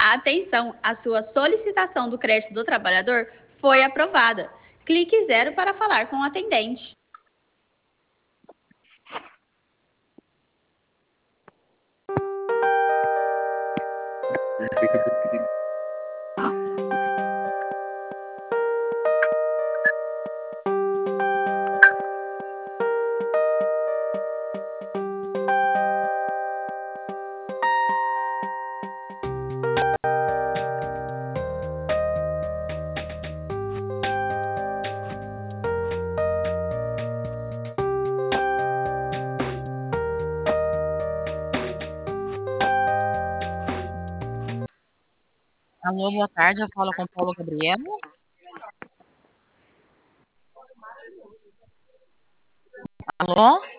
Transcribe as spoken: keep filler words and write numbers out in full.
Atenção, a sua solicitação do crédito do trabalhador foi aprovada. Clique zero para falar com o atendente. Alô, boa tarde, eu falo com o Paulo Gabriela. Alô?